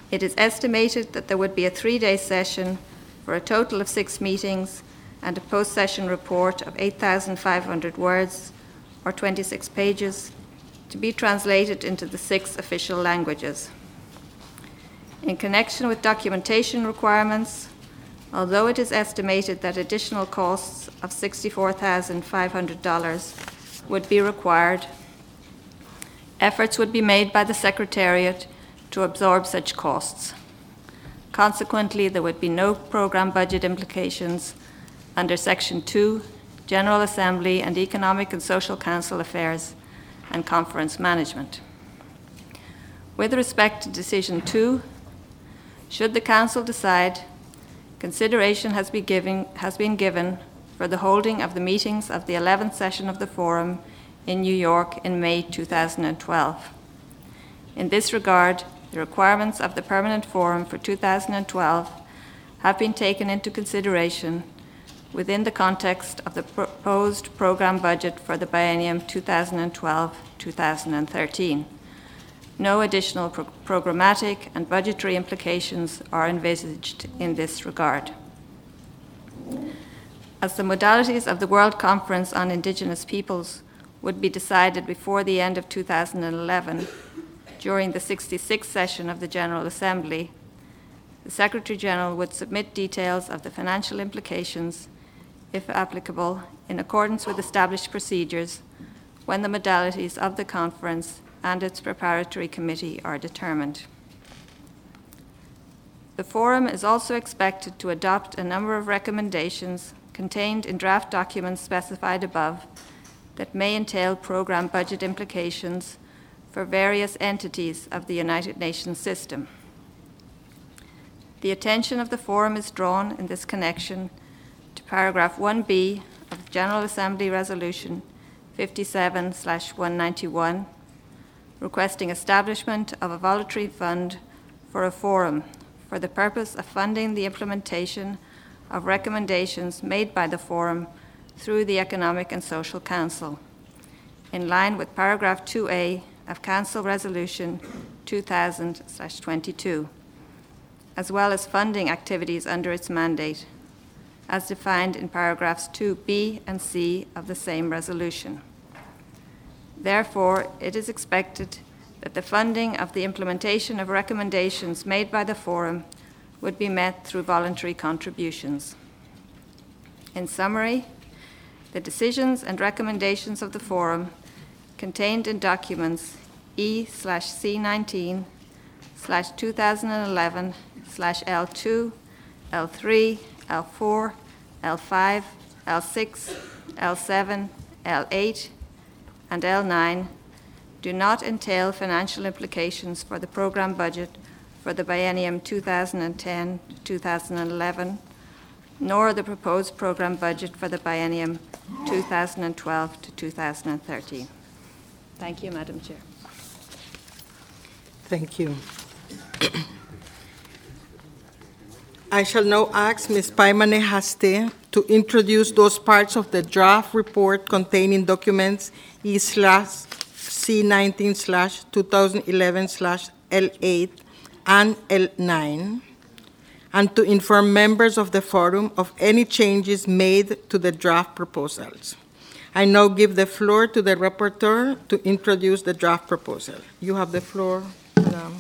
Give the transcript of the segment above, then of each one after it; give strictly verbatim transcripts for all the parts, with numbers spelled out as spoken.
It is estimated that there would be a three-day session for a total of six meetings and a post-session report of eight thousand five hundred words, or twenty-six pages, to be translated into the six official languages. In connection with documentation requirements, although it is estimated that additional costs of sixty-four thousand five hundred dollars would be required, efforts would be made by the Secretariat to absorb such costs. Consequently, there would be no program budget implications under Section two, General Assembly and Economic and Social Council Affairs and Conference Management. With respect to Decision two, should the Council decide, consideration has been given, has been given for the holding of the meetings of the eleventh session of the Forum in New York in May two thousand twelve. In this regard, the requirements of the Permanent Forum for two thousand twelve have been taken into consideration within the context of the proposed program budget for the biennium two thousand twelve to two thousand thirteen. No additional pro- programmatic and budgetary implications are envisaged in this regard. As the modalities of the World Conference on Indigenous Peoples would be decided before the end of two thousand eleven, during the sixty-sixth session of the General Assembly, the Secretary-General would submit details of the financial implications, if applicable, in accordance with established procedures when the modalities of the conference and its preparatory committee are determined. The Forum is also expected to adopt a number of recommendations contained in draft documents specified above that may entail program budget implications for various entities of the United Nations system. The attention of the Forum is drawn in this connection to paragraph one B of the General Assembly Resolution fifty-seven dash one ninety-one, requesting establishment of a voluntary fund for a forum for the purpose of funding the implementation of recommendations made by the Forum through the Economic and Social Council, in line with paragraph two A of Council Resolution two thousand dash twenty-two, as well as funding activities under its mandate, as defined in paragraphs two B and C of the same resolution. Therefore, it is expected that the funding of the implementation of recommendations made by the Forum would be met through voluntary contributions. In summary, the decisions and recommendations of the Forum contained in documents E slash C nineteen slash two thousand eleven slash L two, L three, L four, L five, L six, L seven, L eight, and L nine do not entail financial implications for the program budget for the biennium two thousand ten to two thousand eleven, nor the proposed program budget for the biennium two thousand twelve to two thousand thirteen. Thank you, Madam Chair. Thank you. I shall now ask Miz Paimane Haste to introduce those parts of the draft report containing documents E slash C nineteen slash two thousand eleven slash L eight and L nine, and to inform members of the Forum of any changes made to the draft proposals. I now give the floor to the rapporteur to introduce the draft proposal. You have the floor, Madam.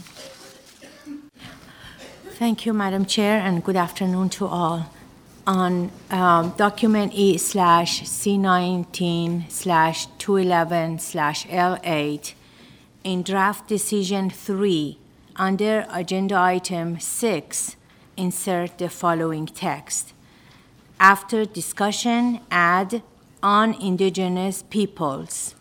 Thank you, Madam Chair, and good afternoon to all. On um, document E slash C nineteen slash two eleven slash L eight, in draft decision three, under agenda item six, insert the following text. After discussion, add on indigenous peoples.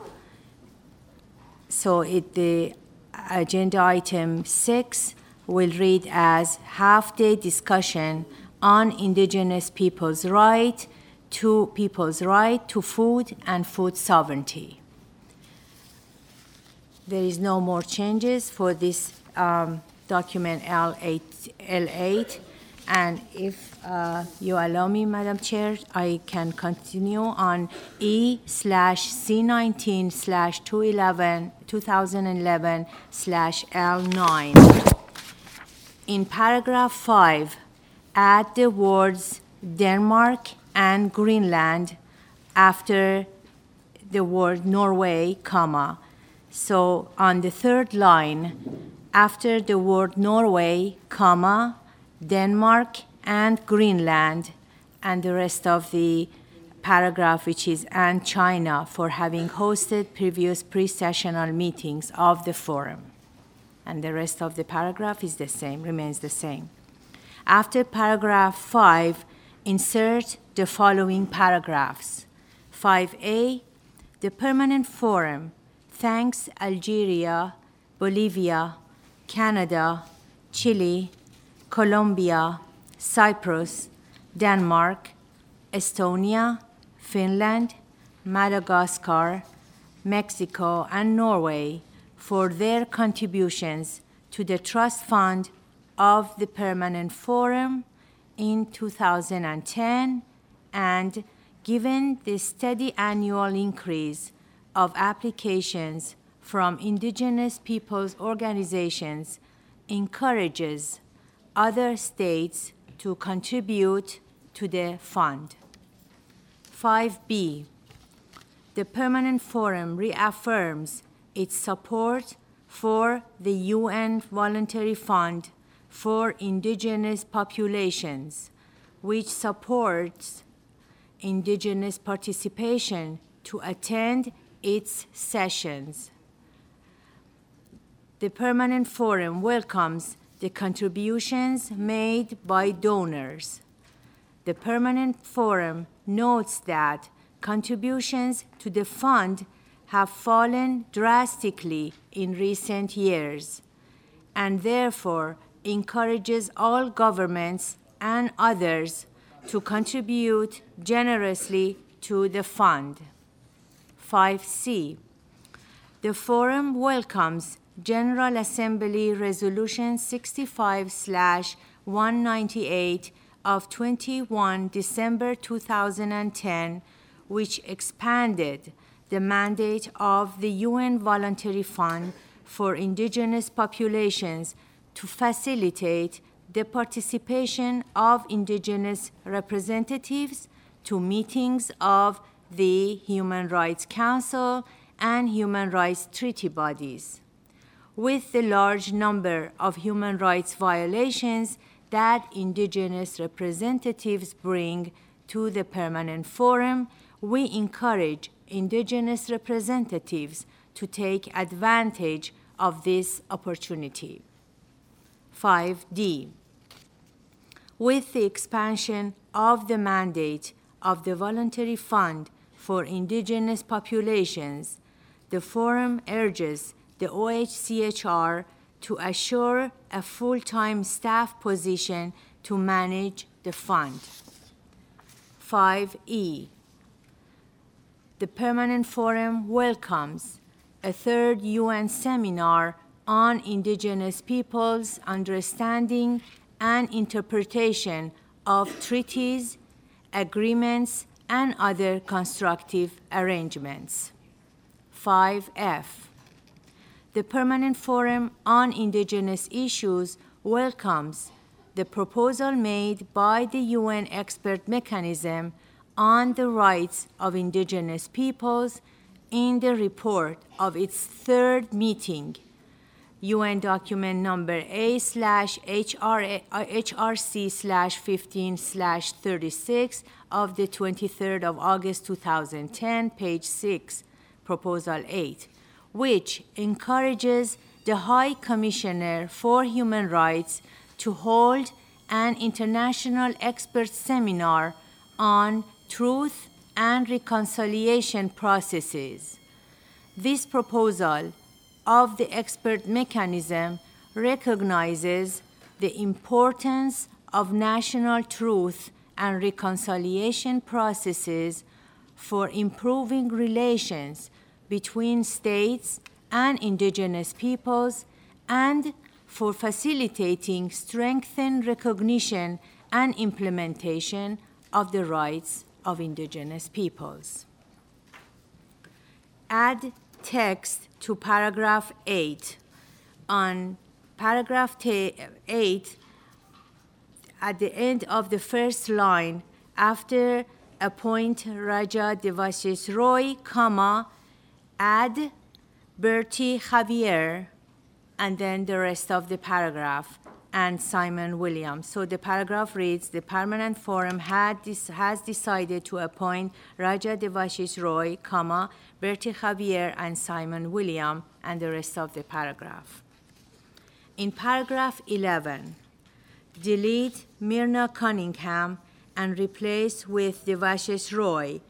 So it, the agenda item six will read as half-day discussion on indigenous peoples' right to people's right to food and food sovereignty. There is no more changes for this um, document L eight, L eight. And if uh, you allow me, Madam Chair, I can continue on E slash C nineteen slash two eleven, two thousand eleven slash L nine. In paragraph five, add the words Denmark and Greenland after the word Norway, comma. So on the third line, after the word Norway, comma, Denmark and Greenland, and the rest of the paragraph, which is and China for having hosted previous pre-sessional meetings of the forum. And the rest of the paragraph is the same, remains the same. After paragraph five, insert the following paragraphs. five A, the Permanent Forum thanks Algeria, Bolivia, Canada, Chile, Colombia, Cyprus, Denmark, Estonia, Finland, Madagascar, Mexico, and Norway for their contributions to the Trust Fund of the Permanent Forum in two thousand ten, and given the steady annual increase of applications from indigenous peoples' organizations, encourages other states to contribute to the fund. five B, the Permanent Forum reaffirms its support for the U N Voluntary Fund for Indigenous Populations, which supports indigenous participation to attend its sessions. The Permanent Forum welcomes the contributions made by donors. The Permanent Forum notes that contributions to the fund have fallen drastically in recent years, and therefore encourages all governments and others to contribute generously to the fund. five C, the Forum welcomes General Assembly Resolution sixty-five slash one ninety-eight of twenty-first December two thousand ten, which expanded the mandate of the U N Voluntary Fund for Indigenous Populations to facilitate the participation of indigenous representatives to meetings of the Human Rights Council and human rights treaty bodies. With the large number of human rights violations that indigenous representatives bring to the Permanent Forum, we encourage indigenous representatives to take advantage of this opportunity. five D, with the expansion of the mandate of the Voluntary Fund for Indigenous Populations, the Forum urges the O H C H R to assure a full-time staff position to manage the fund. five E, the Permanent Forum welcomes a third U N seminar on indigenous peoples' understanding and interpretation of treaties, agreements, and other constructive arrangements. five F, the Permanent Forum on Indigenous Issues welcomes the proposal made by the U N Expert Mechanism on the Rights of Indigenous Peoples in the report of its third meeting, U N document number A slash H R C slash fifteen slash thirty-six of the twenty-third of August two thousand ten, page six, proposal eight, which encourages the High Commissioner for Human Rights to hold an international expert seminar on truth and reconciliation processes. This proposal of the expert mechanism recognizes the importance of national truth and reconciliation processes for improving relations between states and indigenous peoples and for facilitating strengthened recognition and implementation of the rights of indigenous peoples. Add text to paragraph eight on paragraph ta- eight, at the end of the first line, after appoint Raja Devashish Roy, comma, add Bertie Javier, and then the rest of the paragraph, and Simon Williams. So the paragraph reads, the Permanent Forum had this, has decided to appoint Raja Devashish Roy, comma, Bertie Javier, and Simon Williams, and the rest of the paragraph. In paragraph eleven, delete Myrna Cunningham and replace with Devashish Roy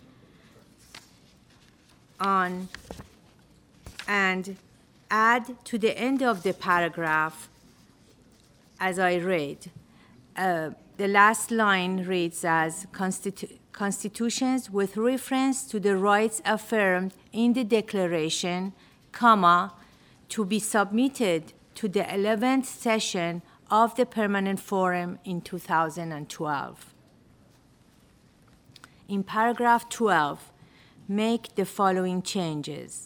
on, and add to the end of the paragraph, as I read, uh, the last line reads as Constitu- constitutions with reference to the rights affirmed in the Declaration, comma, to be submitted to the eleventh session of the Permanent Forum in two thousand twelve. In paragraph twelve, make the following changes.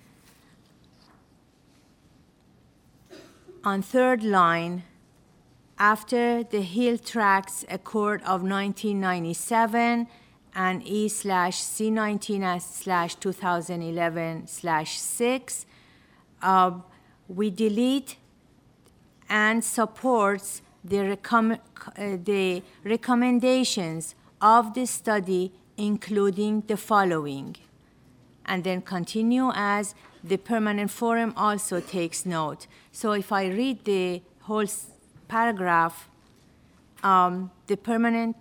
On third line, after the Hill Tracts Accord of nineteen ninety-seven and E slash C nineteen slash twenty eleven slash six, uh, we delete and supports the, recomm- uh, the recommendations of the study, including the following. And then continue as the Permanent Forum also takes note. So if I read the whole s- paragraph, um, the Permanent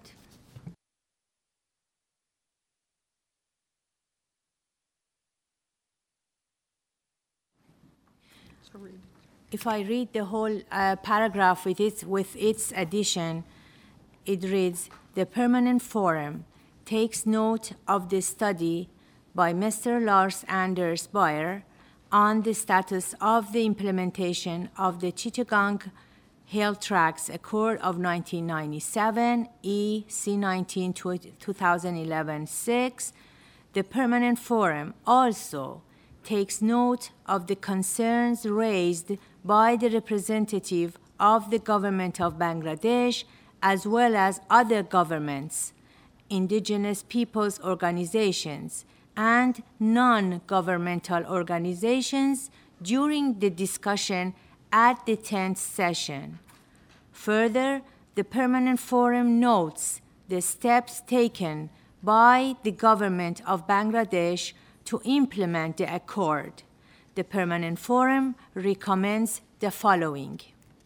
If I read the whole uh, paragraph with its, with its addition, it reads, the Permanent Forum takes note of the study by Mister Lars Anders Bayer on the status of the implementation of the Chittagong Hill Tracts Accord of nineteen ninety-seven, E C nineteen twenty eleven six. The Permanent Forum also takes note of the concerns raised by the representative of the government of Bangladesh, as well as other governments, indigenous peoples' organizations, and non-governmental organizations during the discussion at the tenth session. Further, the Permanent Forum notes the steps taken by the government of Bangladesh to implement the accord. The Permanent Forum recommends the following.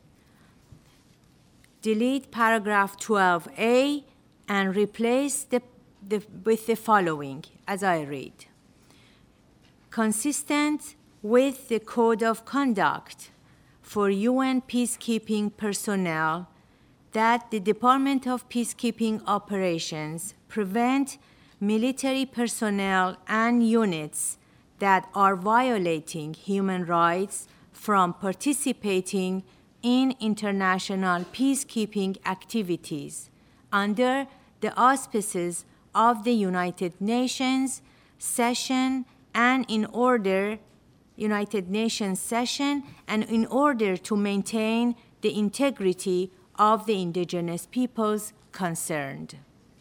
Delete paragraph twelve A and replace the, the, with the following, as I read. Consistent with the Code of Conduct for U N peacekeeping personnel, that the Department of Peacekeeping Operations prevent military personnel and units that are violating human rights from participating in international peacekeeping activities under the auspices of the United Nations session and in order United Nations session and in order to maintain the integrity of the indigenous peoples concerned.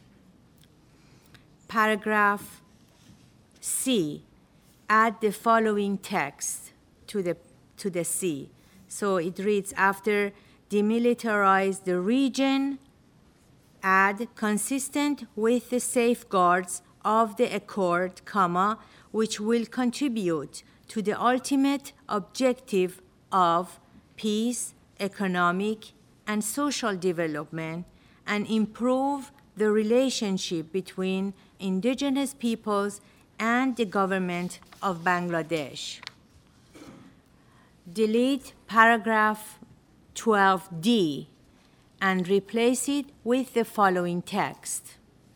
Paragraph C, add the following text to the, to the C. So it reads, after demilitarize the region, add consistent with the safeguards of the accord, comma, which will contribute to the ultimate objective of peace, economic, and social development, and improve the relationship between indigenous peoples and the government of Bangladesh. Delete paragraph twelve D and replace it with the following text.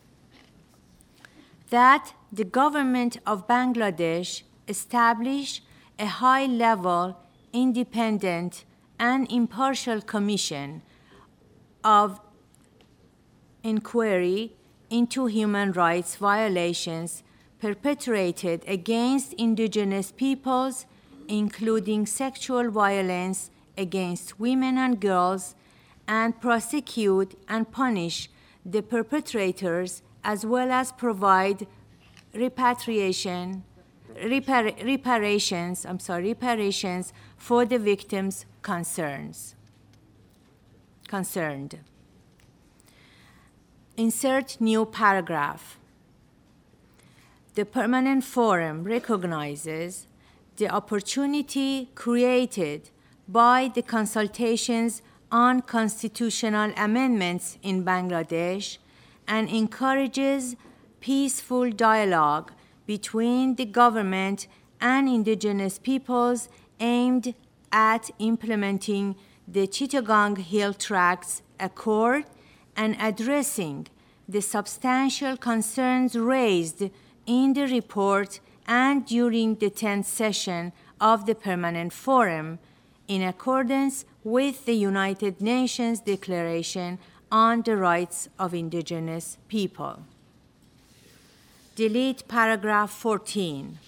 That the government of Bangladesh establish a high-level, independent, and impartial commission of inquiry into human rights violations perpetrated against indigenous peoples, including sexual violence against women and girls and prosecute and punish the perpetrators, as well as provide repatriation, repar- reparations, I'm sorry, reparations for the victims concerns, concerned. Insert new paragraph. The Permanent Forum recognizes the opportunity created by the consultations on constitutional amendments in Bangladesh and encourages peaceful dialogue between the government and indigenous peoples aimed at implementing the Chittagong Hill Tracts Accord and addressing the substantial concerns raised in the report and during the tenth session of the Permanent Forum, in accordance with the United Nations Declaration on the Rights of Indigenous People. Delete paragraph fourteen.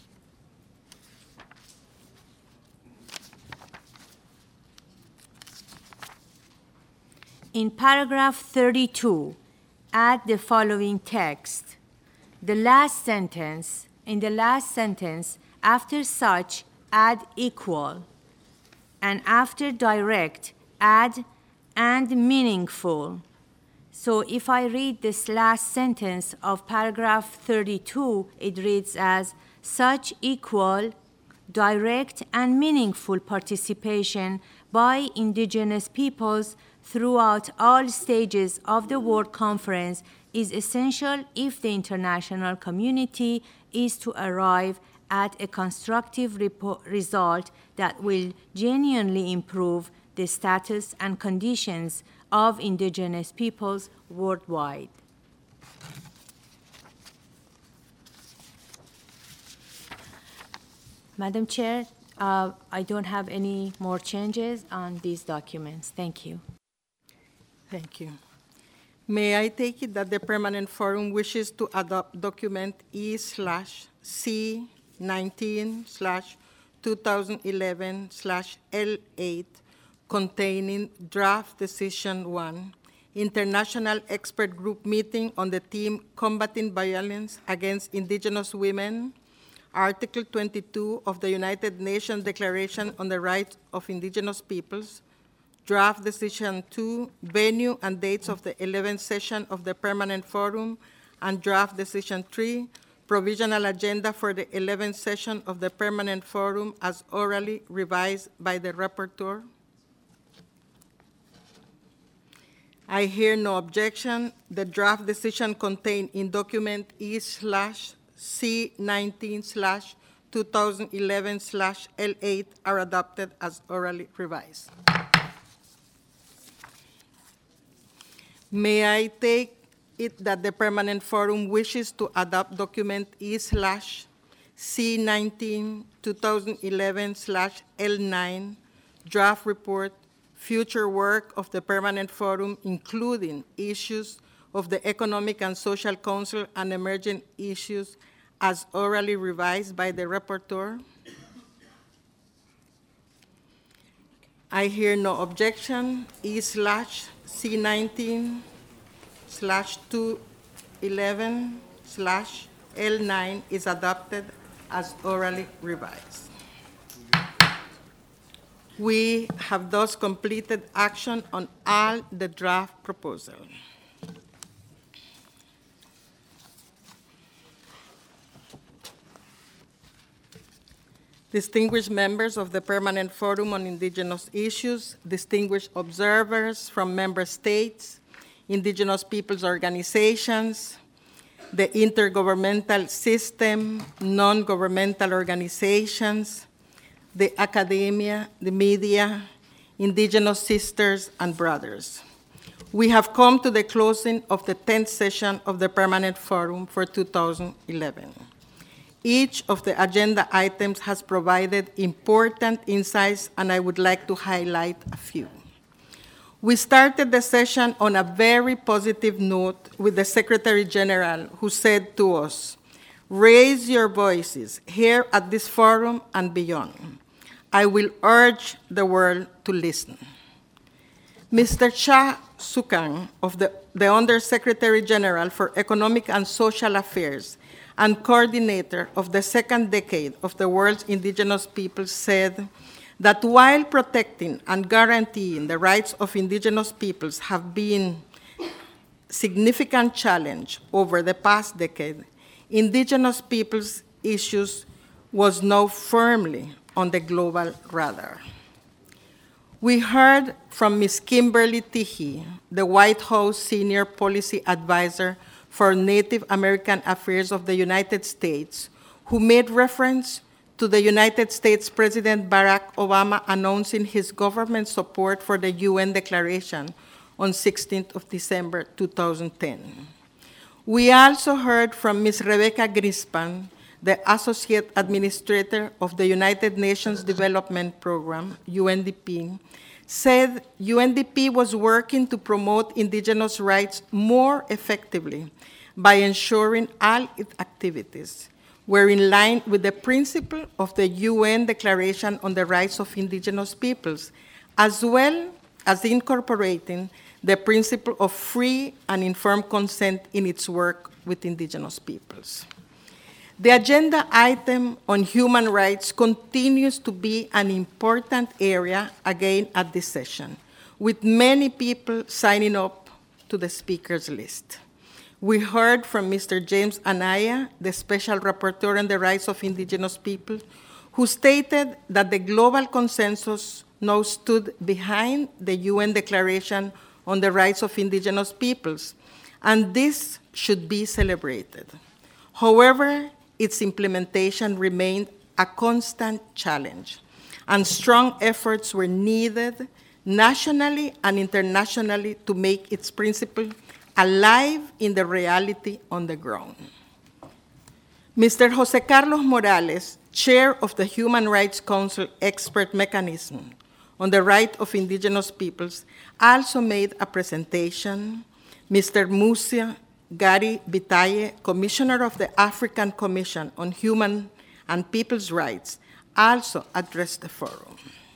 In paragraph thirty-two, add the following text. The last sentence, in the last sentence, after such, add equal, and after direct, add and meaningful. So if I read this last sentence of paragraph thirty-two, it reads as such equal, direct, and meaningful participation by indigenous peoples throughout all stages of the World Conference is essential if the international community is to arrive at a constructive repo- result that will genuinely improve the status and conditions of indigenous peoples worldwide. Madam Chair, uh, I don't have any more changes on these documents. Thank you. Thank you. May I take it that the Permanent Forum wishes to adopt document E slash C nineteen slash two thousand eleven slash L eight containing draft decision one, International Expert Group Meeting on the theme Combating Violence Against Indigenous Women, Article twenty-two of the United Nations Declaration on the Rights of Indigenous Peoples, Draft Decision two, Venue and Dates of the eleventh Session of the Permanent Forum, and Draft Decision three, Provisional Agenda for the eleventh Session of the Permanent Forum as orally revised by the Rapporteur. I hear no objection. The draft decision contained in document E slash C nineteen slash two thousand eleven slash L eight are adopted as orally revised. May I take it that the Permanent Forum wishes to adopt document E slash C nineteen two thousand eleven slash L nine draft report, future work of the Permanent Forum, including issues of the Economic and Social Council and emerging issues as orally revised by the Rapporteur? I hear no objection. E slash C nineteen slash two eleven slash L nine is adopted as orally revised. We have thus completed action on all the draft proposal. Distinguished members of the Permanent Forum on Indigenous Issues, distinguished observers from member states, indigenous peoples organizations, the intergovernmental system, non-governmental organizations, the academia, the media, indigenous sisters and brothers. We have come to the closing of the tenth session of the Permanent Forum for two thousand eleven. Each of the agenda items has provided important insights, and I would like to highlight a few. We started the session on a very positive note with the Secretary General, who said to us, "Raise your voices here at this forum and beyond. I will urge the world to listen. Mister Cha Sukang, of the, the Undersecretary General for Economic and Social Affairs and coordinator of the second decade of the world's indigenous peoples, said that while protecting and guaranteeing the rights of indigenous peoples have been significant challenge over the past decade, indigenous peoples' issues was now firmly on the global radar. We heard from Miz Kimberly Tihi, the White House Senior Policy Advisor for Native American Affairs of the United States, who made reference to the United States President Barack Obama announcing his government support for the U N Declaration on sixteenth of December two thousand ten. We also heard from Miz Rebecca Grispan, the Associate Administrator of the United Nations Development Program, U N D P, said U N D P was working to promote indigenous rights more effectively by ensuring all its activities were in line with the principle of the U N Declaration on the Rights of Indigenous Peoples, as well as incorporating the principle of free and informed consent in its work with indigenous peoples. The agenda item on human rights continues to be an important area again at this session, with many people signing up to the speakers list. We heard from Mister James Anaya, the Special Rapporteur on the Rights of Indigenous People, who stated that the global consensus now stood behind the U N Declaration on the Rights of Indigenous Peoples, and this should be celebrated. However, its implementation remained a constant challenge, and strong efforts were needed nationally and internationally to make its principle alive in the reality on the ground. Mister Jose Carlos Morales, chair of the Human Rights Council Expert Mechanism on the Right of Indigenous Peoples, also made a presentation. Mister Musa Gary Bitaye, Commissioner of the African Commission on Human and People's Rights, also addressed the forum.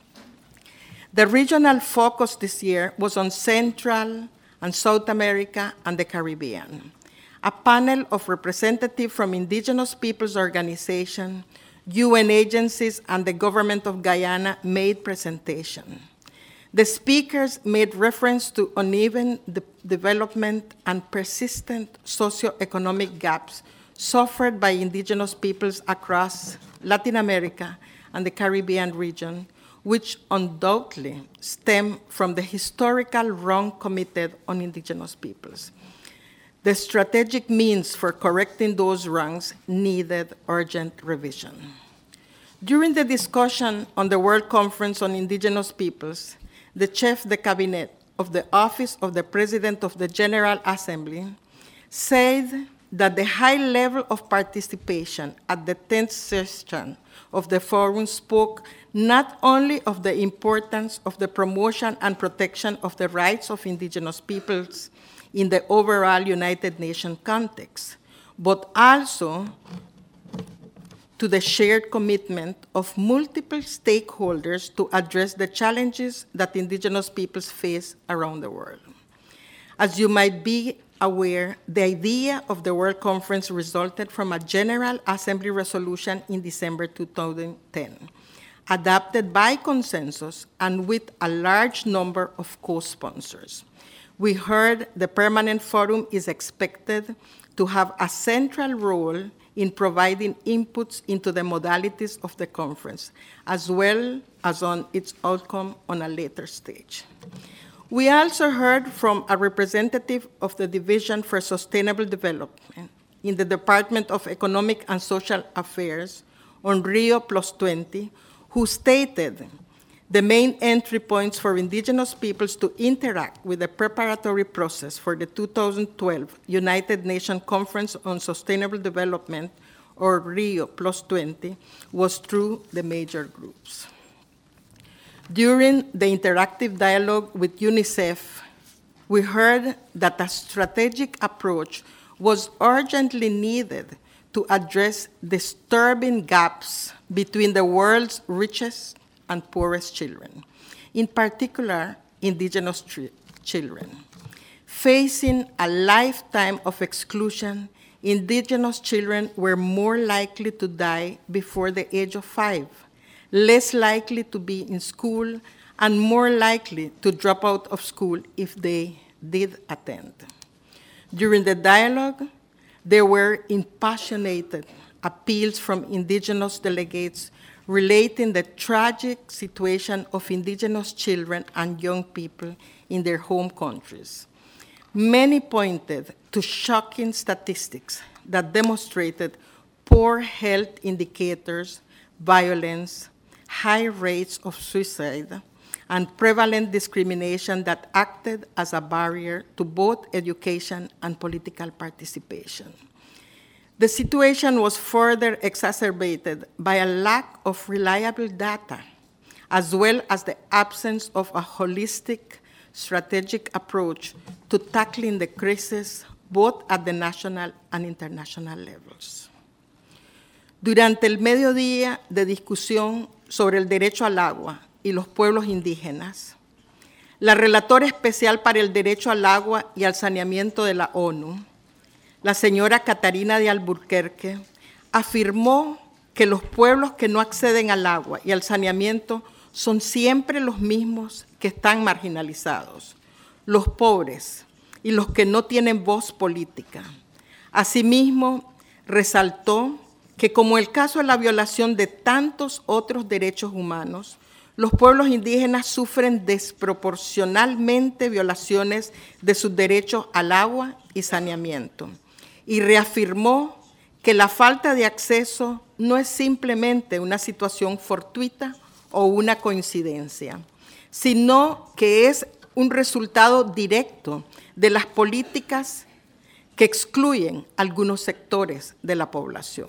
The regional focus this year was on Central and South America and the Caribbean. A panel of representatives from indigenous peoples organizations, U N agencies, and the government of Guyana made presentation. The speakers made reference to uneven de- development and persistent socioeconomic gaps suffered by indigenous peoples across Latin America and the Caribbean region, which undoubtedly stem from the historical wrong committed on indigenous peoples. The strategic means for correcting those wrongs needed urgent revision. During the discussion on the World Conference on Indigenous Peoples, the Chef de Cabinet of the Office of the President of the General Assembly said that the high level of participation at the tenth session of the forum spoke not only of the importance of the promotion and protection of the rights of indigenous peoples in the overall United Nations context, but also to the shared commitment of multiple stakeholders to address the challenges that indigenous peoples face around the world. As you might be aware, the idea of the World Conference resulted from a General Assembly resolution in December two thousand ten, adopted by consensus and with a large number of co-sponsors. We heard the Permanent Forum is expected to have a central role in providing inputs into the modalities of the conference, as well as on its outcome on a later stage. We also heard from a representative of the Division for Sustainable Development in the Department of Economic and Social Affairs on Rio Plus twenty, who stated the main entry points for indigenous peoples to interact with the preparatory process for the two thousand twelve United Nations Conference on Sustainable Development, or Rio Plus twenty, was through the major groups. During the interactive dialogue with UNICEF, we heard that a strategic approach was urgently needed to address disturbing gaps between the world's richest and poorest children, in particular, indigenous children. Facing a lifetime of exclusion, indigenous children were more likely to die before the age of five, less likely to be in school, and more likely to drop out of school if they did attend. During the dialogue, there were impassioned appeals from indigenous delegates relating the tragic situation of indigenous children and young people in their home countries. Many pointed to shocking statistics that demonstrated poor health indicators, violence, high rates of suicide, and prevalent discrimination that acted as a barrier to both education and political participation. The situation was further exacerbated by a lack of reliable data, as well as the absence of a holistic, strategic approach to tackling the crisis both at the national and international levels. Durante el mediodía de discusión sobre el derecho al agua y los pueblos indígenas, la relatora especial para el derecho al agua y al saneamiento de la ONU, la señora Catarina de Alburquerque, afirmó que los pueblos que no acceden al agua y al saneamiento son siempre los mismos que están marginalizados, los pobres y los que no tienen voz política. Asimismo, resaltó que como el caso de la violación de tantos otros derechos humanos, los pueblos indígenas sufren desproporcionalmente violaciones de sus derechos al agua y saneamiento, y reafirmó que la falta de acceso no es simplemente una situación fortuita o una coincidencia, sino que es un resultado directo de las políticas que excluyen algunos sectores de la población.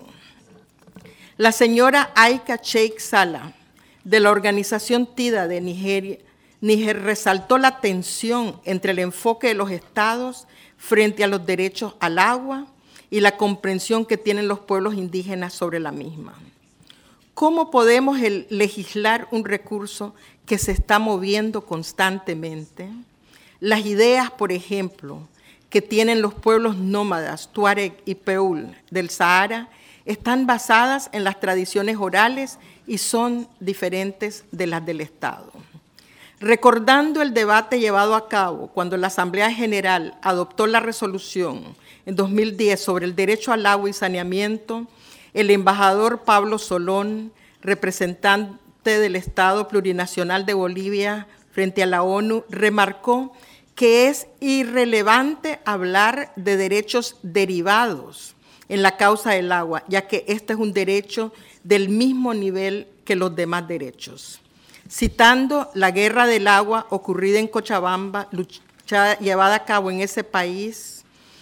La señora Aika Sheikh Sala, de la organización TIDA de Nigeria, Níger, resaltó la tensión entre el enfoque de los estados frente a los derechos al agua y la comprensión que tienen los pueblos indígenas sobre la misma. ¿Cómo podemos el, legislar un recurso que se está moviendo constantemente? Las ideas, por ejemplo, que tienen los pueblos nómadas, Tuareg y Peul del Sahara, están basadas en las tradiciones orales y son diferentes de las del Estado. Recordando el debate llevado a cabo cuando la Asamblea General adoptó la resolución en dos mil diez sobre el derecho al agua y saneamiento, el embajador Pablo Solón, representante del Estado Plurinacional de Bolivia frente a la ONU, remarcó que es irrelevante hablar de derechos derivados en la causa del agua, ya que este es un derecho del mismo nivel que los demás derechos. Citando la guerra del agua ocurrida en Cochabamba, luchada, llevada a cabo en ese país,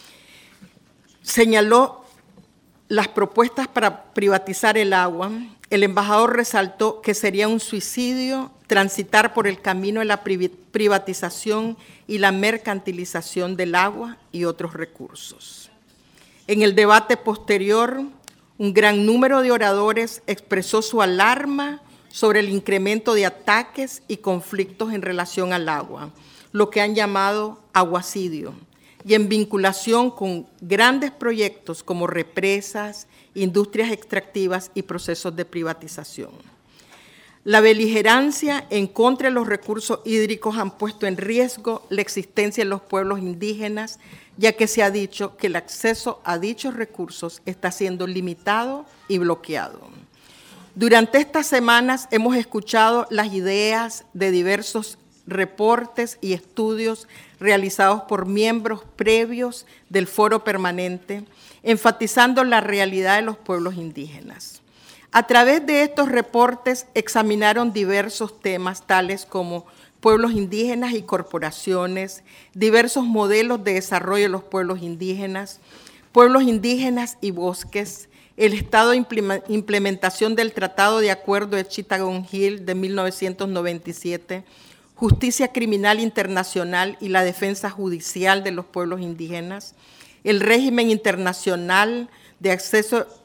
señaló las propuestas para privatizar el agua. El embajador resaltó que sería un suicidio transitar por el camino de la privatización y la mercantilización del agua y otros recursos. En el debate posterior, un gran número de oradores expresó su alarma sobre el incremento de ataques y conflictos en relación al agua, lo que han llamado aguacidio, y en vinculación con grandes proyectos como represas, industrias extractivas y procesos de privatización. La beligerancia en contra de los recursos hídricos han puesto en riesgo la existencia de los pueblos indígenas, ya que se ha dicho que el acceso a dichos recursos está siendo limitado y bloqueado. Durante estas semanas hemos escuchado las ideas de diversos reportes y estudios realizados por miembros previos del Foro Permanente, enfatizando la realidad de los pueblos indígenas. A través de estos reportes examinaron diversos temas, tales como pueblos indígenas y corporaciones, diversos modelos de desarrollo de los pueblos indígenas, pueblos indígenas y bosques, el estado de implementación del Tratado de Acuerdo de Chittagong Hill de mil novecientos noventa y siete, justicia criminal internacional y la defensa judicial de los pueblos indígenas, el régimen internacional de acceso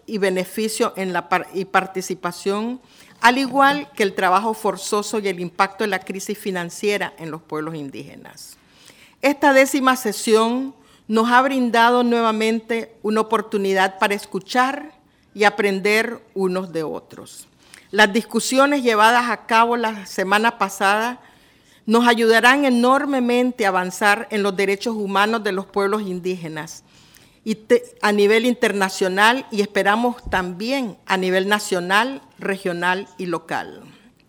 y beneficio en la par y participación, al igual que el trabajo forzoso y el impacto de la crisis financiera en los pueblos indígenas. Esta décima sesión nos ha brindado nuevamente una oportunidad para escuchar y aprender unos de otros. Las discusiones llevadas a cabo la semana pasada nos ayudarán enormemente a avanzar en los derechos humanos de los pueblos indígenas y te, a nivel internacional y esperamos también a nivel nacional, regional y local.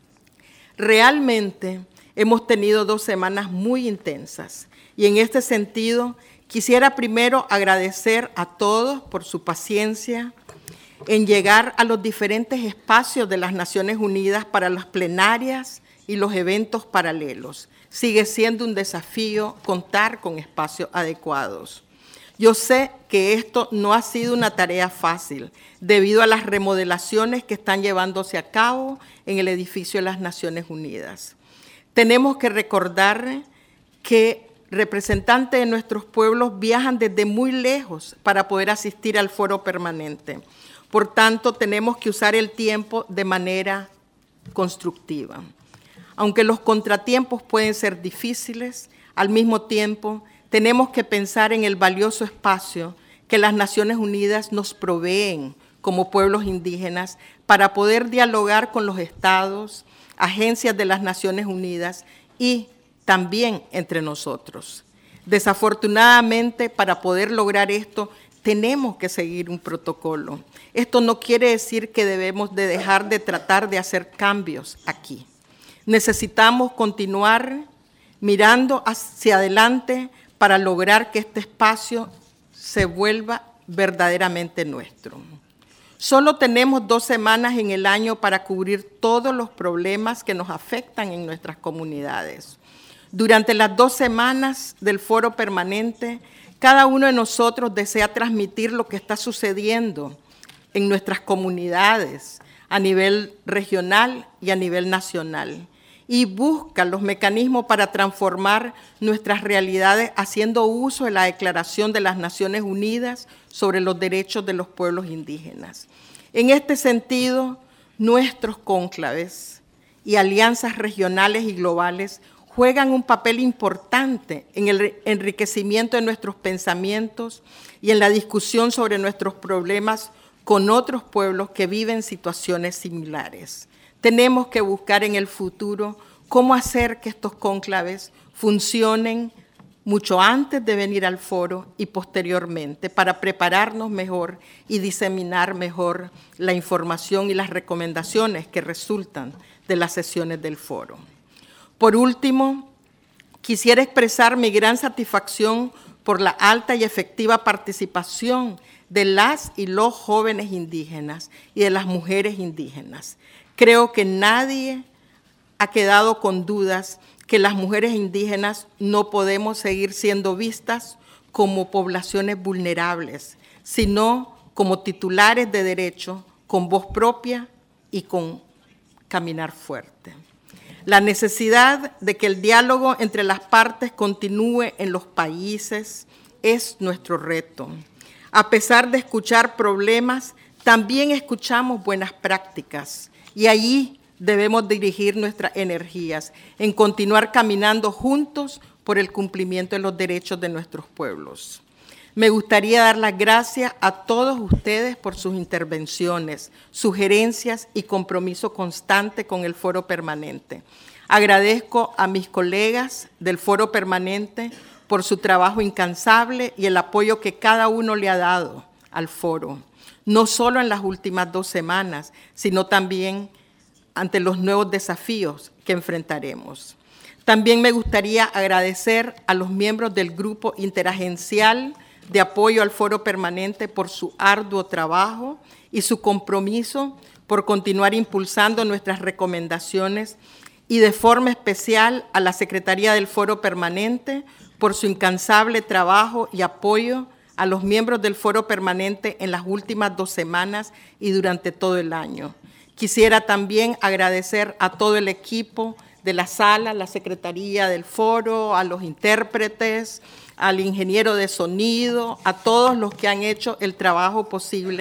Realmente hemos tenido dos semanas muy intensas y en este sentido quisiera primero agradecer a todos por su paciencia en llegar a los diferentes espacios de las Naciones Unidas para las plenarias y los eventos paralelos. Sigue siendo un desafío contar con espacios adecuados. Yo sé que esto no ha sido una tarea fácil debido a las remodelaciones que están llevándose a cabo en el edificio de las Naciones Unidas. Tenemos que recordar que representantes de nuestros pueblos viajan desde muy lejos para poder asistir al foro permanente. Por tanto, tenemos que usar el tiempo de manera constructiva. Aunque los contratiempos pueden ser difíciles, al mismo tiempo tenemos que pensar en el valioso espacio que las Naciones Unidas nos proveen como pueblos indígenas para poder dialogar con los estados, agencias de las Naciones Unidas y también entre nosotros. Desafortunadamente, para poder lograr esto, tenemos que seguir un protocolo. Esto no quiere decir que debemos de dejar de tratar de hacer cambios aquí. Necesitamos continuar mirando hacia adelante para lograr que este espacio se vuelva verdaderamente nuestro. Solo tenemos dos semanas en el año para cubrir todos los problemas que nos afectan en nuestras comunidades. Durante las dos semanas del foro permanente, cada uno de nosotros desea transmitir lo que está sucediendo en nuestras comunidades a nivel regional y a nivel nacional y busca los mecanismos para transformar nuestras realidades haciendo uso de la Declaración de las Naciones Unidas sobre los Derechos de los Pueblos Indígenas. En este sentido, nuestros cónclaves y alianzas regionales y globales juegan un papel importante en el enriquecimiento de nuestros pensamientos y en la discusión sobre nuestros problemas con otros pueblos que viven situaciones similares. Tenemos que buscar en el futuro cómo hacer que estos cónclaves funcionen mucho antes de venir al foro y posteriormente para prepararnos mejor y diseminar mejor la información y las recomendaciones que resultan de las sesiones del foro. Por último, quisiera expresar mi gran satisfacción por la alta y efectiva participación de las y los jóvenes indígenas y de las mujeres indígenas. Creo que nadie ha quedado con dudas que las mujeres indígenas no podemos seguir siendo vistas como poblaciones vulnerables, sino como titulares de derecho, con voz propia y con caminar fuerte. La necesidad de que el diálogo entre las partes continúe en los países es nuestro reto. A pesar de escuchar problemas, también escuchamos buenas prácticas y allí debemos dirigir nuestras energías en continuar caminando juntos por el cumplimiento de los derechos de nuestros pueblos. Me gustaría dar las gracias a todos ustedes por sus intervenciones, sugerencias y compromiso constante con el Foro Permanente. Agradezco a mis colegas del Foro Permanente por su trabajo incansable y el apoyo que cada uno le ha dado al foro, no solo en las últimas dos semanas, sino también ante los nuevos desafíos que enfrentaremos. También me gustaría agradecer a los miembros del Grupo Interagencial de Apoyo al Foro Permanente por su arduo trabajo y su compromiso por continuar impulsando nuestras recomendaciones y de forma especial a la Secretaría del Foro Permanente por su incansable trabajo y apoyo a los miembros del Foro Permanente en las últimas dos semanas y durante todo el año. Quisiera también agradecer a todo el equipo de la sala, la Secretaría del Foro, a los intérpretes, al ingeniero de sonido, a todos los que han hecho el trabajo posible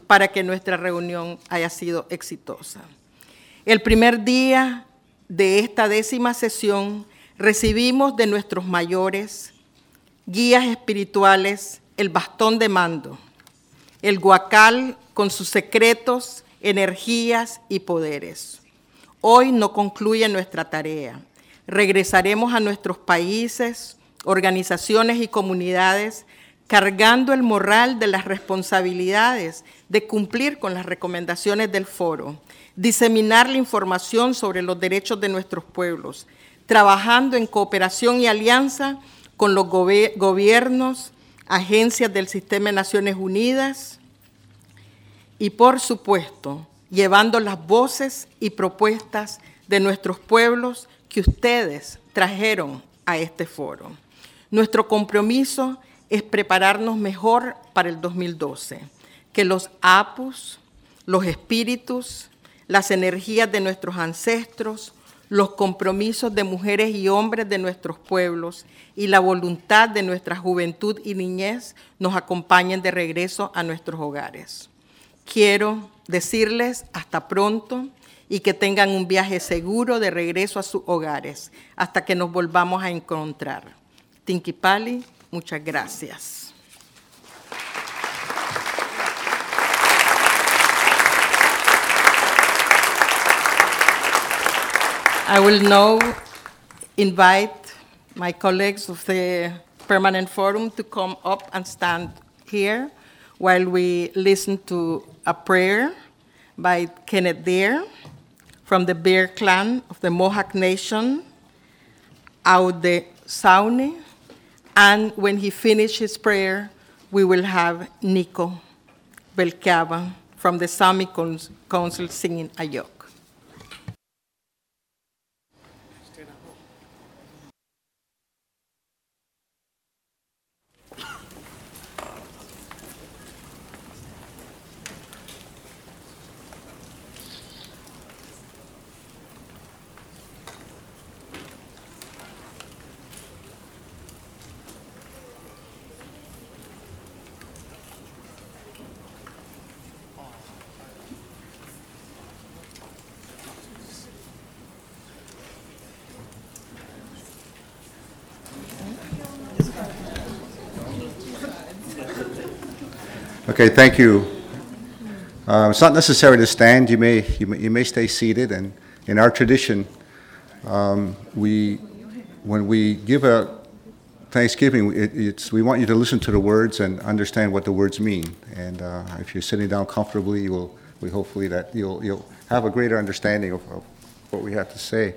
para que nuestra reunión haya sido exitosa. El primer día de esta décima sesión recibimos de nuestros mayores, guías espirituales, el bastón de mando, el guacal con sus secretos, energías y poderes. Hoy no concluye nuestra tarea. Regresaremos a nuestros países, organizaciones y comunidades cargando el morral de las responsabilidades de cumplir con las recomendaciones del foro, diseminar la información sobre los derechos de nuestros pueblos, trabajando en cooperación y alianza con los gobe- gobiernos, agencias del Sistema de Naciones Unidas y, por supuesto, llevando las voces y propuestas de nuestros pueblos que ustedes trajeron a este foro. Nuestro compromiso es prepararnos mejor para el dos mil doce, que los apus, los espíritus, las energías de nuestros ancestros, los compromisos de mujeres y hombres de nuestros pueblos y la voluntad de nuestra juventud y niñez nos acompañen de regreso a nuestros hogares. Quiero decirles hasta pronto y que tengan un viaje seguro de regreso a sus hogares hasta que nos volvamos a encontrar. Tinquipali, muchas gracias. I will now invite my colleagues of the Permanent Forum to come up and stand here while we listen to a prayer by Kenneth Deere from the Bear Clan of the Mohawk Nation, Aude Saune, and when he finishes his prayer, we will have Nico Belcava from the Sami Council singing Ayok. Okay, thank you. Uh, it's not necessary to stand. You may, you may you may stay seated. And in our tradition, um, we when we give a Thanksgiving, it, it's we want you to listen to the words and understand what the words mean. And uh, if you're sitting down comfortably, you will we hopefully that you'll you'll have a greater understanding of, of what we have to say.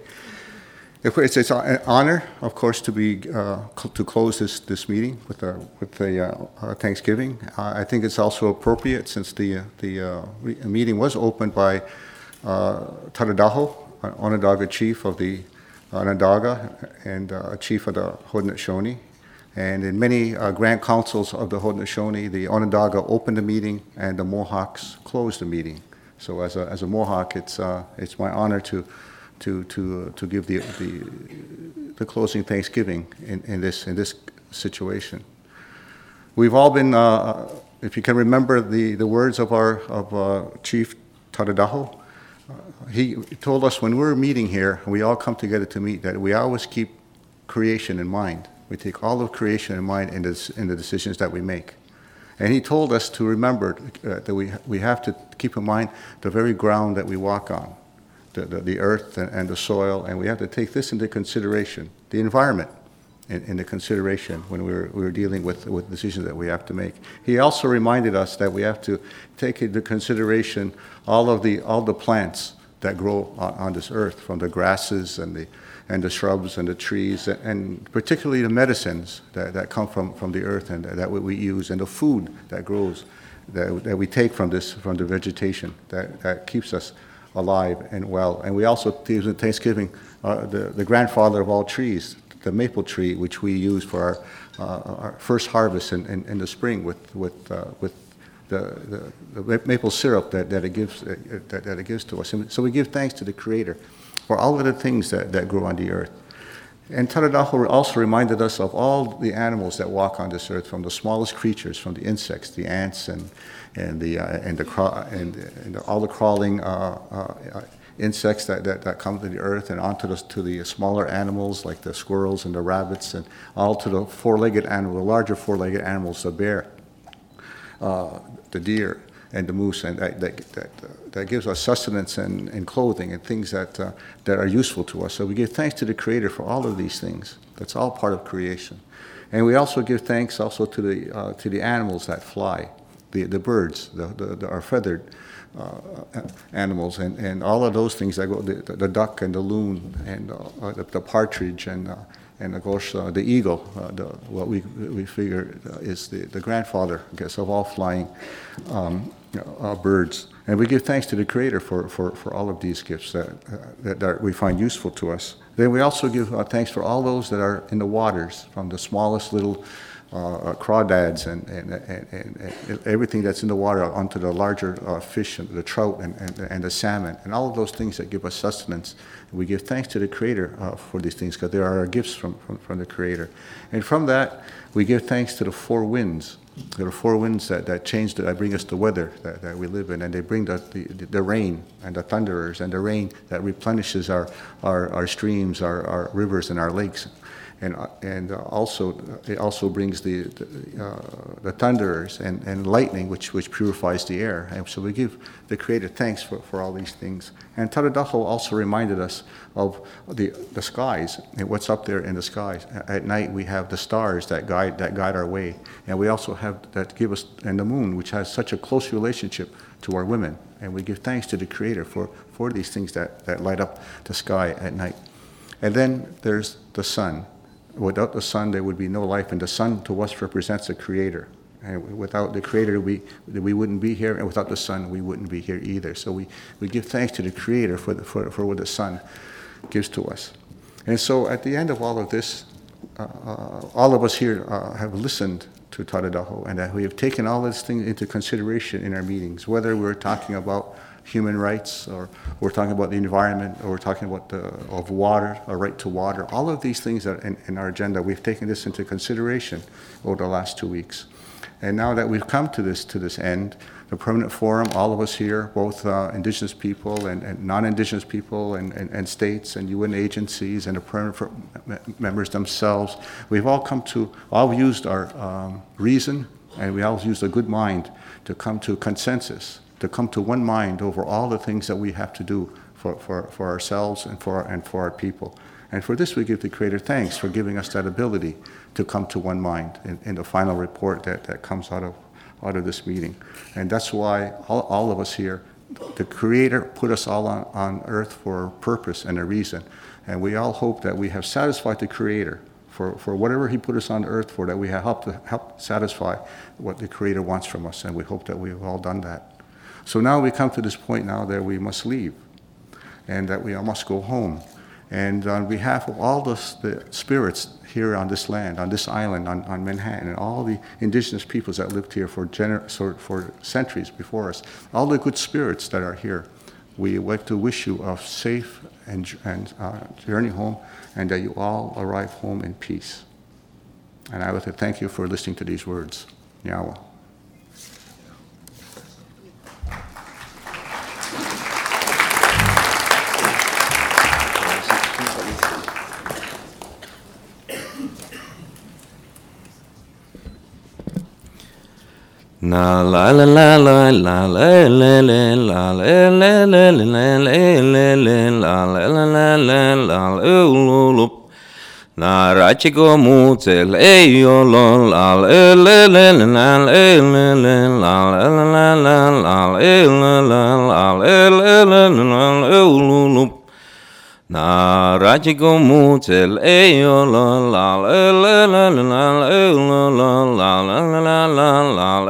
It's, it's an honor, of course, to be uh, to close this, this meeting with a with a uh, uh, Thanksgiving. Uh, I think it's also appropriate since the uh, the uh, re- meeting was opened by uh, Tadadaho, an Onondaga chief of the Onondaga and uh, a chief of the Haudenosaunee. And in many uh, grand councils of the Haudenosaunee, the Onondaga opened the meeting and the Mohawks closed the meeting. So as a as a Mohawk, it's uh, it's my honor to. to to uh, to give the, the the closing Thanksgiving in, in this in this situation. We've all been, uh, if you can remember the, the words of our of uh, Chief Tadadaho, uh, he told us when we're meeting here, and we all come together to meet, that we always keep creation in mind. We take all of creation in mind in, this, in the decisions that we make. And he told us to remember uh, that we we have to keep in mind the very ground that we walk on. The, the, the earth and, and the soil, and we have to take this into consideration, the environment in, into consideration when we were, we were dealing with, with decisions that we have to make. He also reminded us that we have to take into consideration all of the all the plants that grow on, on this earth, from the grasses and the and the shrubs and the trees, and, and particularly the medicines that, that come from, from the earth and that we use, and the food that grows, that, that we take from this from the vegetation that, that keeps us alive and well. And we also use in Thanksgiving uh, the, the grandfather of all trees, the maple tree, which we use for our, uh, our first harvest in, in, in the spring with with uh, with the, the, the maple syrup that, that it gives uh, that, that it gives to us. And so we give thanks to the Creator for all of the things that, that grow on the earth. And Tadadaho also reminded us of all the animals that walk on this earth, from the smallest creatures, from the insects, the ants, and and the uh, and the craw- and, and all the crawling uh, uh, insects that, that, that come to the earth, and onto the to the smaller animals like the squirrels and the rabbits, and all to the four-legged animal, the larger four-legged animals, the bear, uh, the deer, and the moose, and that that, that, uh, that gives us sustenance and, and clothing and things that uh, that are useful to us. So we give thanks to the Creator for all of these things. That's all part of creation. And we also give thanks also to the uh, to the animals that fly, the the birds, the, the, the our feathered uh, animals, and, and all of those things that go, the, the duck and the loon and uh, the, the partridge and uh, and of course uh, the eagle, uh, the, what we we figure is the, the grandfather, I guess, of all flying um, uh, birds. And we give thanks to the Creator for, for, for all of these gifts that, uh, that that we find useful to us. Then we also give uh, thanks for all those that are in the waters, from the smallest little uh, crawdads and and, and, and and everything that's in the water onto the larger uh, fish, and the trout and, and, and the salmon, and all of those things that give us sustenance. We give thanks to the Creator uh, for these things, because they are our gifts from, from, from the Creator. And from that, we give thanks to the four winds. There are four winds that, that change, that bring us the weather that, that we live in, and they bring the, the, the rain and the thunderers and the rain that replenishes our, our, our streams, our, our rivers, and our lakes. And, and also, it also brings the, the, uh, the thunderers and, and lightning, which, which purifies the air. And so we give the Creator thanks for, for all these things. And Tadadaho also reminded us of the, the skies and what's up there in the skies. At night, we have the stars that guide, that guide our way. And we also have that give us, and the moon, which has such a close relationship to our women. And we give thanks to the Creator for, for these things that, that light up the sky at night. And then there's the sun. Without the sun, there would be no life, and the sun to us represents the Creator. And without the Creator, we we wouldn't be here, and without the sun, we wouldn't be here either. So we, we give thanks to the Creator for, the, for for what the sun gives to us. And so at the end of all of this, uh, uh, all of us here uh, have listened to Tadadaho, and that we have taken all these things into consideration in our meetings, whether we're talking about human rights, or we're talking about the environment, or we're talking about the, of water, a right to water. All of these things are in, in our agenda. We've taken this into consideration over the last two weeks. And now that we've come to this to this end, the Permanent Forum, all of us here, both uh, indigenous people and, and non-indigenous people and, and, and states and U N agencies and the Permanent Forum members themselves, we've all come to, all used our um, reason, and we all used a good mind to come to consensus, to come to one mind over all the things that we have to do for, for, for ourselves and for, and for our people. And for this, we give the Creator thanks for giving us that ability to come to one mind in, in the final report that, that comes out of, out of this meeting. And that's why all, all of us here, the Creator put us all on, on earth for a purpose and a reason. And we all hope that we have satisfied the Creator for, for whatever He put us on earth for, that we have helped to help satisfy what the Creator wants from us. And we hope that we've all done that. So now we come to this point now that we must leave, and that we must go home. And on behalf of all the, the spirits here on this land, on this island, on, on Manhattan, and all the indigenous peoples that lived here for, gener- for centuries before us, all the good spirits that are here, we would like to wish you a safe and, and uh, journey home, and that you all arrive home in peace. And I would like to thank you for listening to these words. Nyawa. La la la la la la la la la la la la la la la la la la la na rachigo mutel eyo lo la la la la la la la la la la la la na rachigo mutel eyo lo la la la la la la la la la la la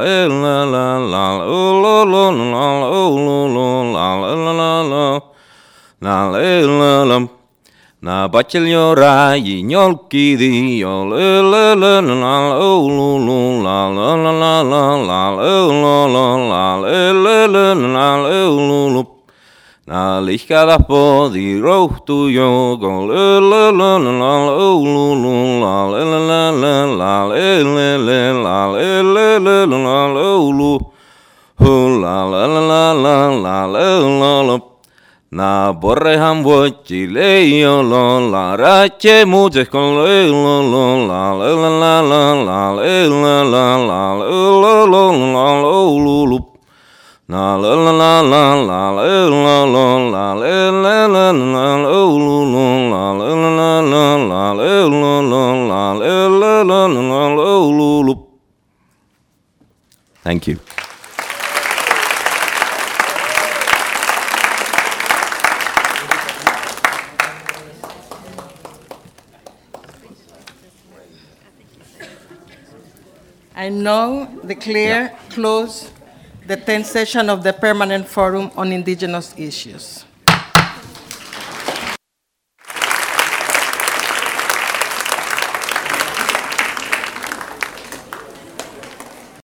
la la la na bachel yora yinyol kidi yo la la la la la la la la la la la la la la la la Na lichkada po di rohtu yo go la la la la la la la la la la la la la la la la la la Hu la la la la la la la la Na borrehan voci leio lo la race muze con le lo lo la la la la la la la la la la la la la Na la la la la la la la la la la la la la la la la la la la Thank you. I now declare closed the tenth session of the Permanent Forum on Indigenous Issues.